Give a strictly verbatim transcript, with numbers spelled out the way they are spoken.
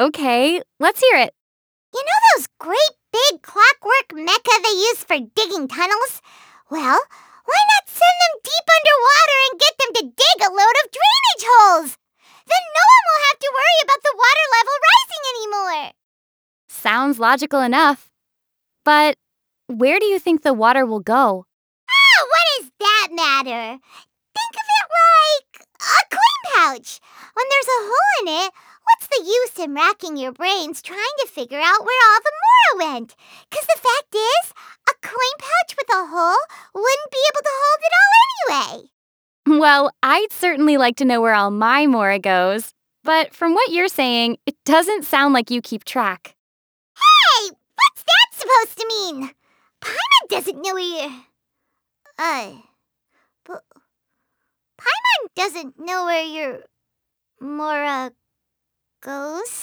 Okay, let's hear it. You know those great big clockwork mecha they use for digging tunnels? Well, why not send them deep underwater and get them to dig a load of drainage holes? Then no one will have to worry about the water level rising anymore. Sounds logical enough. But where do you think the water will go? Ah, what does that matter? Think of it like a coin pouch. When there's a hole in it, what's the use in racking your brains trying to figure out where all the mora went? Because the fact is, a coin pouch with a hole wouldn't be able to hold it all anyway. Well, I'd certainly like to know where all my Mora goes. But from what you're saying, it doesn't sound like you keep track. Hey, what's that supposed to mean? Paimon doesn't know where you... Uh, but Paimon doesn't know where your Mora goes.